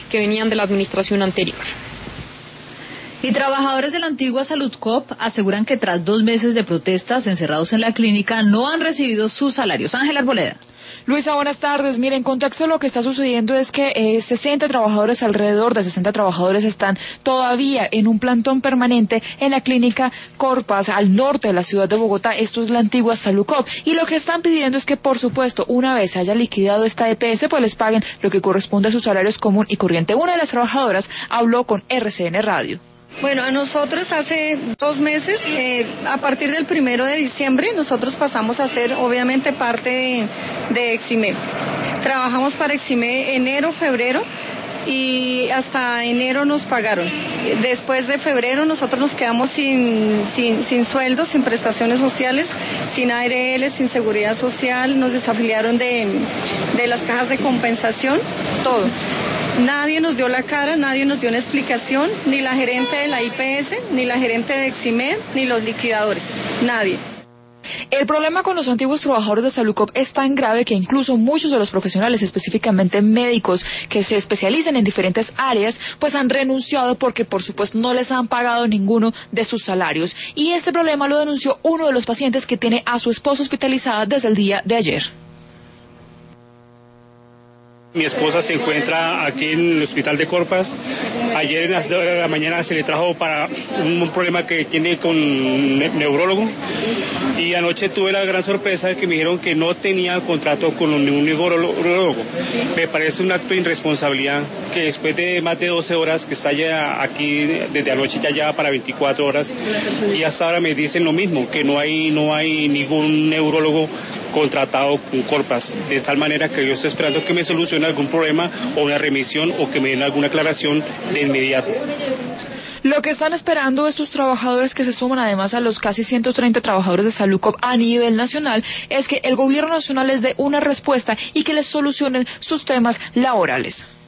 que venían de la administración anterior. Y trabajadores de la antigua Saludcop aseguran que tras 2 meses de protestas encerrados en la clínica no han recibido sus salarios. Ángela Arboleda. Luisa, buenas tardes. Mire, en contexto lo que está sucediendo es que 60 trabajadores, alrededor de 60 trabajadores están todavía en un plantón permanente en la clínica Corpas, al norte de la ciudad de Bogotá. Esto es la antigua Saludcop. Y lo que están pidiendo es que, por supuesto, una vez se haya liquidado esta EPS, pues les paguen lo que corresponde a sus salarios común y corriente. Una de las trabajadoras habló con RCN Radio. Bueno, a nosotros hace 2 meses, a partir del 1 de diciembre, nosotros pasamos a ser obviamente parte de Eximé. Trabajamos para Eximé enero, febrero y hasta enero nos pagaron. Después de febrero nosotros nos quedamos sin sueldos, sin prestaciones sociales, sin ARL, sin seguridad social, nos desafiliaron de las cajas de compensación, todo. Nadie nos dio la cara, nadie nos dio una explicación, ni la gerente de la IPS, ni la gerente de Eximé, ni los liquidadores, nadie. El problema con los antiguos trabajadores de Saludcop es tan grave que incluso muchos de los profesionales, específicamente médicos, que se especializan en diferentes áreas, pues han renunciado porque, por supuesto, no les han pagado ninguno de sus salarios. Y este problema lo denunció uno de los pacientes que tiene a su esposa hospitalizada desde el día de ayer. Mi esposa se encuentra aquí en el hospital de Corpas. Ayer en las 2 de la mañana se le trajo para un problema que tiene con neurólogo. Y anoche tuve la gran sorpresa de que me dijeron que no tenía contrato con un neurólogo. Me parece un acto de irresponsabilidad que después de más de 12 horas que está ya aquí, desde anoche ya lleva para 24 horas. Y hasta ahora me dicen lo mismo, que no hay ningún neurólogo contratado con Corpas, de tal manera que yo estoy esperando que me solucione algún problema o una remisión o que me den alguna aclaración de inmediato. Lo que están esperando estos trabajadores, que se suman además a los casi 130 trabajadores de Saludcop a nivel nacional, es que el gobierno nacional les dé una respuesta y que les solucionen sus temas laborales.